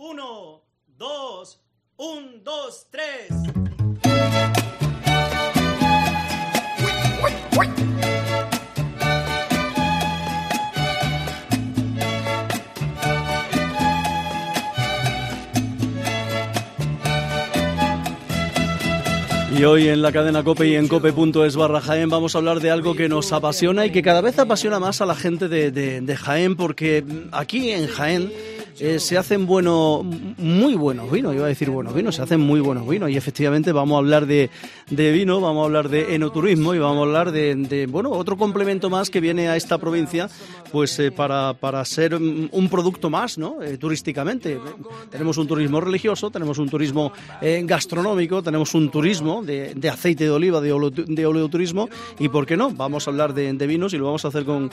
1, 2, 1, 2, 3. Y hoy en la cadena COPE y en cope.es/Jaén vamos a hablar de algo que nos apasiona y que cada vez apasiona más a la gente de Jaén, porque aquí en Jaén se hacen muy buenos vinos, iba a decir buenos vinos, se hacen muy buenos vinos y efectivamente vamos a hablar de vino, vamos a hablar de enoturismo y vamos a hablar de otro complemento más que viene a esta provincia pues para ser un producto más, ¿no? Turísticamente. Tenemos un turismo religioso, tenemos un turismo gastronómico, tenemos un turismo de aceite de oliva, de oleoturismo y ¿por qué no? Vamos a hablar de vinos y lo vamos a hacer con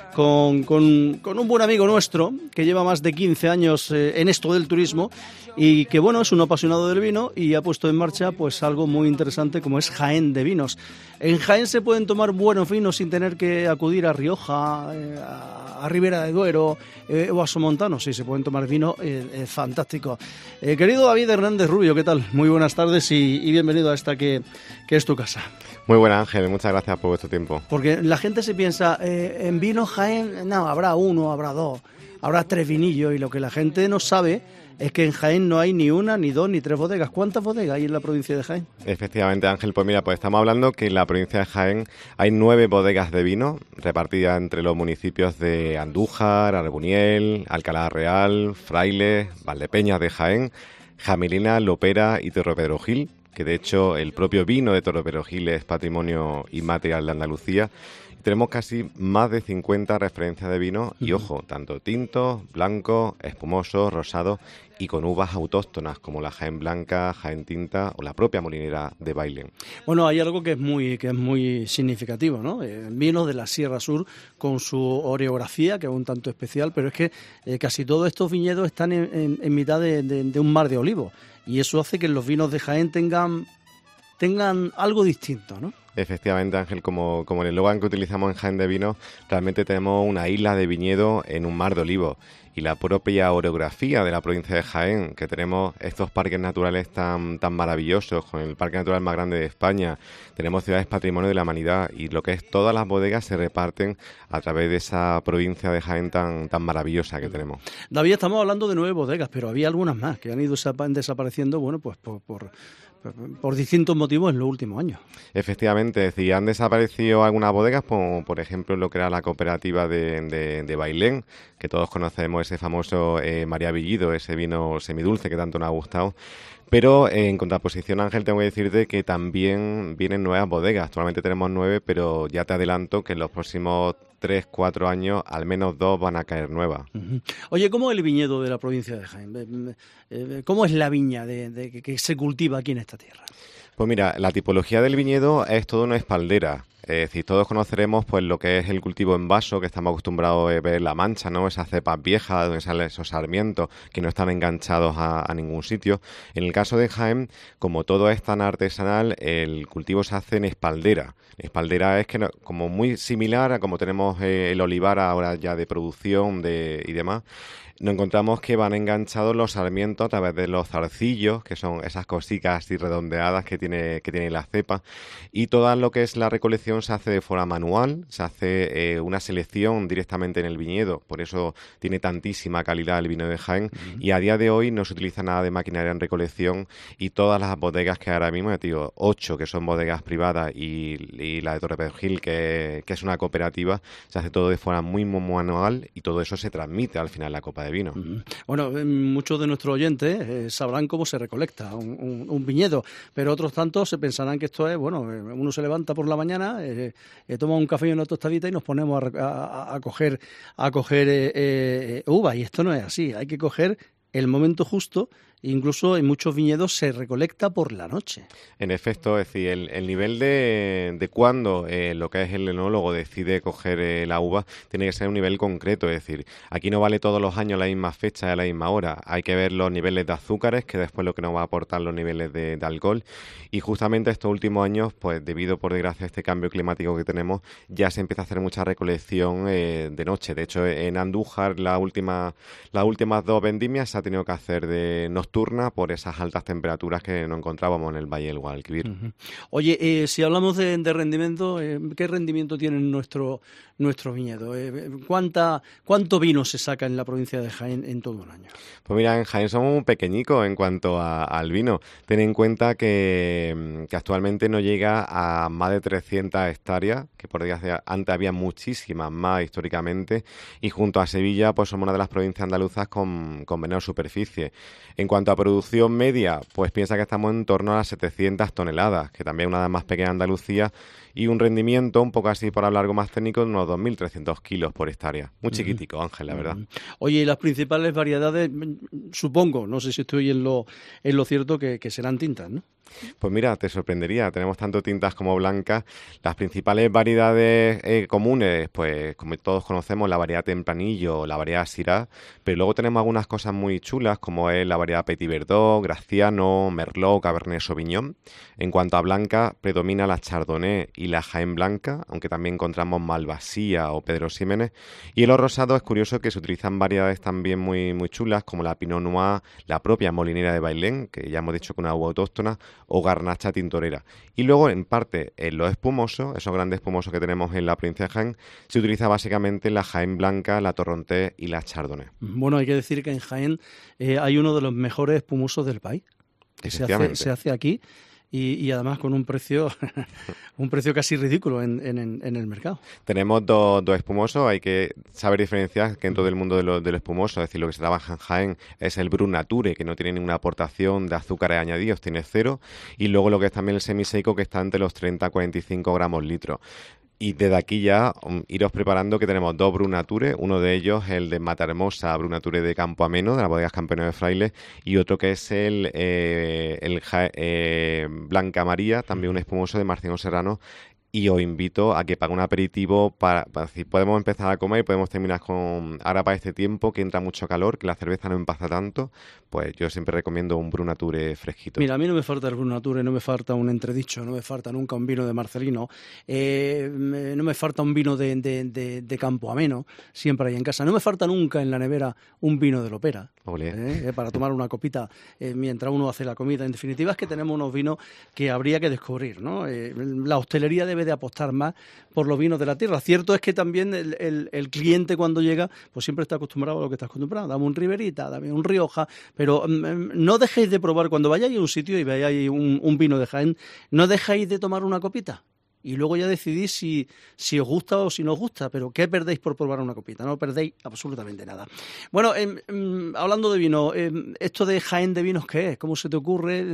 un buen amigo nuestro que lleva más de 15 años en esto del turismo y que es un apasionado del vino y ha puesto en marcha pues algo muy interesante como es Jaén de Vinos. En Jaén se pueden tomar buenos vinos sin tener que acudir a Rioja, a Ribera de Duero o a Somontano. Sí, se pueden tomar vino fantástico. Querido David Hernández Rubio, ¿qué tal? Muy buenas tardes y bienvenido a esta que es tu casa. Muy buena, Ángel, muchas gracias por vuestro tiempo. Porque la gente se piensa, en vino Jaén, no, habrá uno, habrá dos, habrá tres vinillos y lo que la gente no sabe es que en Jaén no hay ni una, ni dos, ni tres bodegas. ¿Cuántas bodegas hay en la provincia de Jaén? Efectivamente, Ángel, pues mira, pues estamos hablando que en la provincia de Jaén hay 9 bodegas de vino repartidas entre los municipios de Andújar, Arbuniel, Alcalá Real, Frailes, Valdepeñas de Jaén, Jamilina, Lopera y Torropedrojil, que de hecho el propio vino de Torropedrojil es patrimonio inmaterial de Andalucía. Tenemos casi más de 50 referencias de vino y, ojo, tanto tintos, blancos, espumosos, rosados y con uvas autóctonas como la Jaén Blanca, Jaén Tinta o la propia Molinera de Bailén. Bueno, hay algo que es muy significativo, ¿no? Vinos de la Sierra Sur con su orografía, que es un tanto especial, pero es que casi todos estos viñedos están en mitad de un mar de olivos y eso hace que los vinos de Jaén tengan algo distinto, ¿no? Efectivamente, Ángel, como el eslogan que utilizamos en Jaén de Vinos, realmente tenemos una isla de viñedo en un mar de olivos. Y la propia orografía de la provincia de Jaén, que tenemos estos parques naturales tan maravillosos, con el parque natural más grande de España, tenemos ciudades patrimonio de la humanidad y lo que es todas las bodegas se reparten a través de esa provincia de Jaén tan maravillosa que tenemos. David, estamos hablando de 9 bodegas, pero había algunas más que han ido desapareciendo, pues por distintos motivos en los últimos años. Efectivamente, si han desaparecido algunas bodegas, como por ejemplo lo que era la cooperativa de Bailén, que todos conocemos ese famoso María Villido, ese vino semidulce que tanto nos ha gustado. Pero en contraposición, Ángel, tengo que decirte que también vienen nuevas bodegas. Actualmente tenemos 9, pero ya te adelanto que en los próximos 3-4 años al menos 2 van a caer nuevas. Uh-huh. Oye, ¿cómo es el viñedo de la provincia de Jaén? ¿Cómo es la viña que se cultiva aquí en esta tierra? Pues mira, la tipología del viñedo es toda una espaldera. Es decir, todos conoceremos pues lo que es el cultivo en vaso, que estamos acostumbrados a ver La Mancha, ¿no? Esas cepas viejas donde salen esos sarmientos que no están enganchados a ningún sitio. En el caso de Jaén, como todo es tan artesanal, el cultivo se hace en espaldera. Espaldera es que como muy similar a como tenemos el olivar ahora ya de producción y demás. Nos encontramos que van enganchados los sarmientos a través de los zarcillos, que son esas cositas así redondeadas que tiene la cepa, y toda lo que es la recolección se hace de forma manual, se hace una selección directamente en el viñedo, por eso tiene tantísima calidad el vino de Jaén, y a día de hoy no se utiliza nada de maquinaria en recolección, y todas las bodegas que ahora mismo, 8 que son bodegas privadas y la de Torropedrojil, que es una cooperativa, se hace todo de forma muy manual y todo eso se transmite al final en la copa de vino. Bueno, muchos de nuestros oyentes sabrán cómo se recolecta un viñedo, pero otros tantos se pensarán que esto es, uno se levanta por la mañana, toma un café y una tostadita y nos ponemos a coger uvas, y esto no es así, hay que coger el momento justo. Incluso en muchos viñedos se recolecta por la noche. En efecto, es decir, el nivel de cuándo lo que es el enólogo decide coger la uva tiene que ser un nivel concreto. Es decir, aquí no vale todos los años la misma fecha y a la misma hora. Hay que ver los niveles de azúcares, que después lo que nos va a aportar los niveles de alcohol. Y justamente estos últimos años, pues debido por desgracia a este cambio climático que tenemos, ya se empieza a hacer mucha recolección de noche. De hecho, en Andújar, las últimas 2 vendimias se ha tenido que hacer de nocturna por esas altas temperaturas que nos encontrábamos en el Valle del Guadalquivir. Oye, si hablamos de rendimiento, ¿qué rendimiento tiene nuestro viñedo? ¿Cuánto vino se saca en la provincia de Jaén en todo un año? Pues mira, en Jaén somos muy pequeñicos en cuanto al vino. Ten en cuenta que actualmente no llega a más de 300 hectáreas, que por desgracia antes había muchísimas más históricamente, y junto a Sevilla pues somos una de las provincias andaluzas con menor superficie. En cuanto a producción media, pues piensa que estamos en torno a las 700 toneladas, que también es una de las más pequeñas de Andalucía, y un rendimiento, un poco así por hablar algo más técnico, de unos 2.300 kilos por hectárea. Muy chiquitico, Ángel, la verdad. Oye, y las principales variedades, supongo, no sé si estoy en lo cierto, que serán tintas, ¿no? Pues mira, te sorprendería, tenemos tanto tintas como blancas. Las principales variedades comunes, pues como todos conocemos, la variedad Tempranillo, la variedad Syrah, pero luego tenemos algunas cosas muy chulas, como es la variedad Petit Verdot, Graciano, Merlot, Cabernet Sauvignon. En cuanto a blanca, predomina la Chardonnay y la Jaén Blanca, aunque también encontramos Malvasía o Pedro Ximénez. Y en los rosados es curioso que se utilizan variedades también muy, muy chulas, como la Pinot Noir, la propia Molinera de Bailén, que ya hemos dicho que es una uva autóctona, o Garnacha Tintorera. Y luego, en parte, en los espumosos, esos grandes espumosos que tenemos en la provincia de Jaén, se utiliza básicamente la Jaén Blanca, la Torrontés y la Chardonnay. Bueno, hay que decir que en Jaén hay uno de los mejores espumosos del país, que se hace aquí, y además con un precio casi ridículo en el mercado. Tenemos dos espumosos, hay que saber diferenciar que en todo el mundo del espumoso, es decir, lo que se trabaja en Jaén es el Brut Nature, que no tiene ninguna aportación de azúcares añadidos, tiene 0, y luego lo que es también el semiseco, que está entre los 30 a 45 gramos litro. Y desde aquí ya iros preparando, que tenemos 2 Brut Nature, uno de ellos el de Matahermosa Brut Nature de Campo Ameno, de las bodegas Campeones de Frailes, y otro que es el Blanca María, también un espumoso de Marciano Serrano. Y os invito a que para un aperitivo, para si podemos empezar a comer y podemos terminar con, ahora para este tiempo que entra mucho calor, que la cerveza no empasa tanto, pues yo siempre recomiendo un Brut Nature fresquito. Mira, a mí no me falta el Brut Nature, no me falta un entredicho, no me falta nunca un vino de Marcelino, no me falta un vino de Campo Ameno, siempre hay en casa, no me falta nunca en la nevera un vino de Lopera, para tomar una copita mientras uno hace la comida. En definitiva es que tenemos unos vinos que habría que descubrir, ¿no? La hostelería debe de apostar más por los vinos de la tierra. Cierto es que también el cliente cuando llega, pues siempre está acostumbrado a lo que está acostumbrado. Dame un Riberita, dame un Rioja, pero no dejéis de probar cuando vayáis a un sitio y veáis un vino de Jaén, no dejéis de tomar una copita. Y luego ya decidís si os gusta o si no os gusta, pero ¿qué perdéis por probar una copita? No perdéis absolutamente nada. Bueno, hablando de vino, esto de Jaén de Vinos, ¿qué es? ¿Cómo se te ocurre?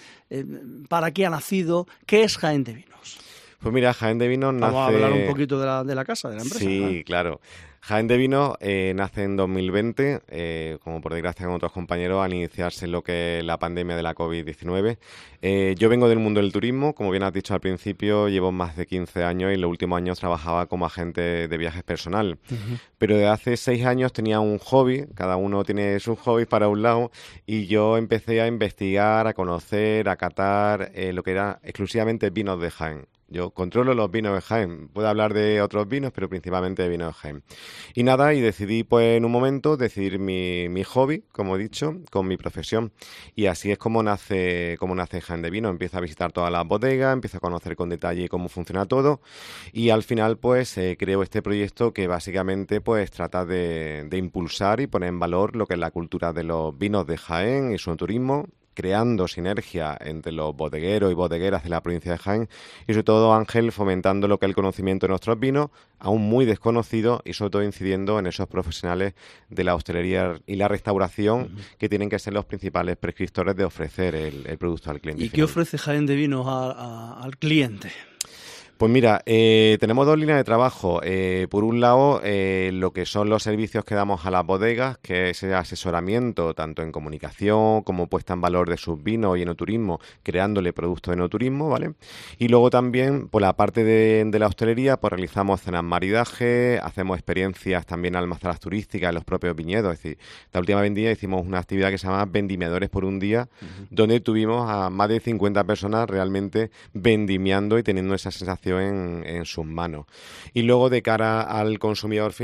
¿Para qué ha nacido? ¿Qué es Jaén de Vinos? Pues mira, Jaén de Vinos nace... Vamos a hablar un poquito de la casa, de la empresa. Sí, claro. Jaén de Vinos nace en 2020, como por desgracia con otros compañeros, al iniciarse lo que es la pandemia de la COVID-19. Yo vengo del mundo del turismo, como bien has dicho al principio, llevo más de 15 años y en los últimos años trabajaba como agente de viajes personal. Pero desde hace 6 años tenía un hobby, cada uno tiene sus hobbies para un lado, y yo empecé a investigar, a conocer, a catar lo que era exclusivamente vinos de Jaén. Yo controlo los vinos de Jaén. Puedo hablar de otros vinos, pero principalmente de vinos de Jaén. Y nada, y decidí pues en un momento decidir mi hobby, como he dicho, con mi profesión. Y así es como nace Jaén de Vino. Empiezo a visitar todas las bodegas, empiezo a conocer con detalle cómo funciona todo. Y al final pues creo este proyecto que básicamente pues trata de impulsar y poner en valor lo que es la cultura de los vinos de Jaén y su turismo, creando sinergia entre los bodegueros y bodegueras de la provincia de Jaén y sobre todo, Ángel, fomentando lo que es el conocimiento de nuestros vinos, aún muy desconocidos, y sobre todo incidiendo en esos profesionales de la hostelería y la restauración que tienen que ser los principales prescriptores de ofrecer el producto al cliente. ¿Y qué ofrece Jaén de Vinos al cliente? Pues mira, tenemos 2 líneas de trabajo. Por un lado, lo que son los servicios que damos a las bodegas, que es ese asesoramiento tanto en comunicación como puesta en valor de sus vinos y enoturismo, creándole productos de enoturismo, ¿vale? Y luego también, por la parte de la hostelería, pues realizamos cenas maridaje, hacemos experiencias también almazaras turísticas en los propios viñedos. Es decir, esta última vendimia hicimos una actividad que se llama Vendimiadores por un día, donde tuvimos a más de 50 personas realmente vendimiando y teniendo esa sensación en sus manos. Y luego, de cara al consumidor final,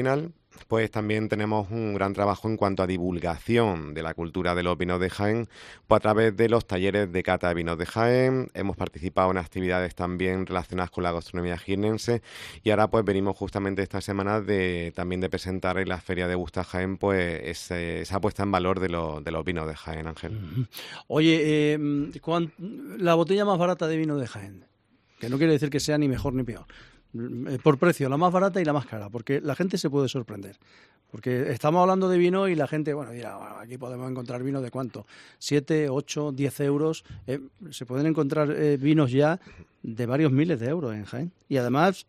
Pues también tenemos un gran trabajo en cuanto a divulgación de la cultura de los vinos de Jaén, pues a través de los talleres de cata de vinos de Jaén. Hemos participado en actividades también relacionadas con la gastronomía jiennense y ahora pues venimos justamente esta semana también de presentar en la Feria de Gusta Jaén pues esa puesta en valor de los vinos de Jaén, Ángel. Oye, la botella más barata de vino de Jaén, que no quiere decir que sea ni mejor ni peor, por precio, la más barata y la más cara, porque la gente se puede sorprender. Porque estamos hablando de vino y la gente, dirá, aquí podemos encontrar vino de ¿cuánto? 7, 8, 10 euros. Se pueden encontrar vinos ya de varios miles de euros en Jaén. Y además,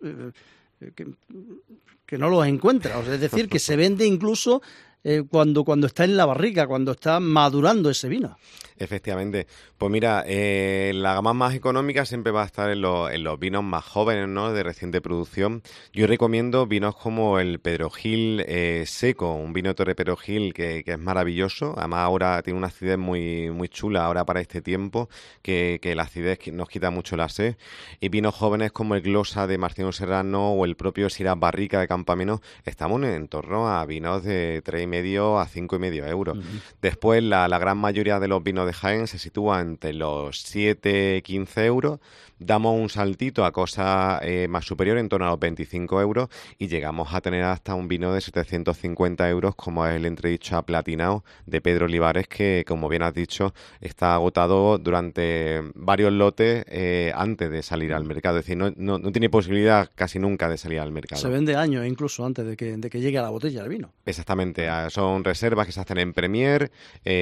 que no los encuentra. O sea, es decir, que se vende incluso cuando está en la barrica, cuando está madurando ese vino. Efectivamente. Pues mira, la gama más económica siempre va a estar en los vinos más jóvenes, ¿no?, de reciente producción. Yo recomiendo vinos como el Pedro Gil seco, un vino Torre Pedro Gil que es maravilloso. Además ahora tiene una acidez muy, muy chula ahora para este tiempo, que la acidez nos quita mucho la sed. Y vinos jóvenes como el Glosa de Marciano Serrano o el propio Syrah Barrica de Campameno, estamos en torno a vinos de 3,5 a 5,5 euros. Después la gran mayoría de los vinos de Jaén se sitúa entre los 7 y 15 euros. Damos un saltito a cosas más superiores, en torno a los 25 euros, y llegamos a tener hasta un vino de 750 euros, como es el entredicho aplatinado de Pedro Olivares, que, como bien has dicho, está agotado durante varios lotes antes de salir al mercado. Es decir, no tiene posibilidad casi nunca de salir al mercado. Se vende años incluso antes de que llegue a la botella el vino. Exactamente, son reservas que se hacen en Premier.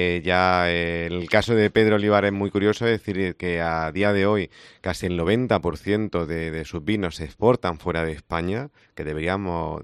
El caso de Pedro Olivares es muy curioso, es decir, que a día de hoy casi el 90% de sus vinos se exportan fuera de España, que debería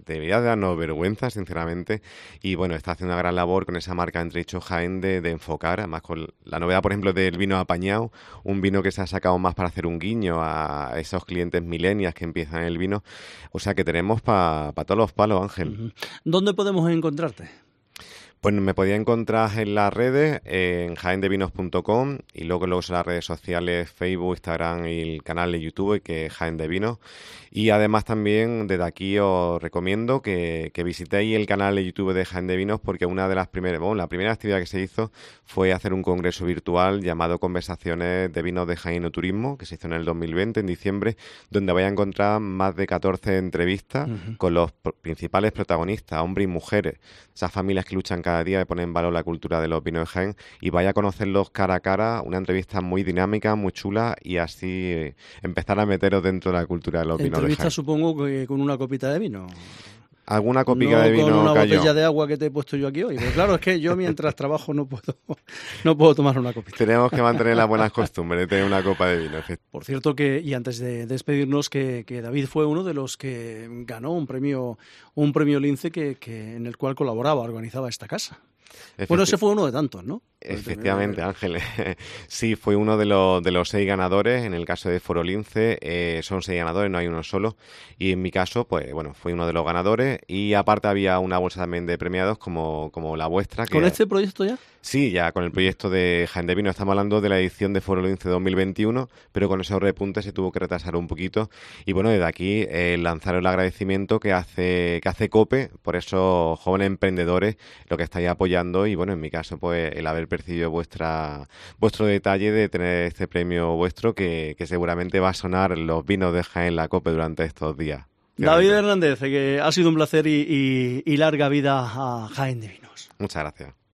darnos vergüenza, sinceramente, y bueno, está haciendo una gran labor con esa marca Entredicho Jaén de enfocar, además con la novedad, por ejemplo, del vino apañado, un vino que se ha sacado más para hacer un guiño a esos clientes millennials que empiezan el vino, o sea que tenemos para todos los palos, Ángel. ¿Dónde podemos encontrarte? Pues me podía encontrar en las redes, en jaendevinos.com, y luego en las redes sociales, Facebook, Instagram y el canal de YouTube, que es Jaén de Vinos. Y además también desde aquí os recomiendo que visitéis el canal de YouTube de Jaén de Vinos, porque una de las la primera actividad que se hizo fue hacer un congreso virtual llamado Conversaciones de Vinos de Jaén y Turismo, que se hizo en el 2020, en diciembre, donde vais a encontrar más de 14 entrevistas con los principales protagonistas, hombres y mujeres, esas familias que luchan cada día de poner en valor la cultura de los vinos de Jaén, y vaya a conocerlos cara a cara, una entrevista muy dinámica, muy chula, y así empezar a meteros dentro de la cultura de los vinos de Jaén. Entrevista, supongo que con una copita de vino. Alguna copica de vino con una cayó. Botella de agua que te he puesto yo aquí hoy. Pero claro, es que yo mientras trabajo no puedo tomar una copita. Tenemos que mantener las buenas costumbres de tener una copa de vino. Por cierto, y antes de despedirnos, que David fue uno de los que ganó un premio Lince en el cual organizaba esta casa. Bueno, ese fue uno de tantos, ¿no? Efectivamente, Ángel. Sí, fue uno de los 6 ganadores. En el caso de Foro Lince son 6 ganadores, no hay uno solo. Y en mi caso, pues bueno, fui uno de los ganadores. Y aparte había una bolsa también de premiados como la vuestra. ¿Con este proyecto ya? Sí, ya con el proyecto de Jaén de Vino. Estamos hablando de la edición de Foro Lince 2021, pero con esos repuntes se tuvo que retrasar un poquito. Y bueno, desde aquí lanzar el agradecimiento que hace COPE por esos jóvenes emprendedores, lo que estáis apoyando. Y bueno, en mi caso, pues el haber percibido vuestro detalle de tener este premio vuestro, que seguramente va a sonar los vinos de Jaén la COPE durante estos días. David Hernández, que ha sido un placer y larga vida a Jaén de Vinos. Muchas gracias.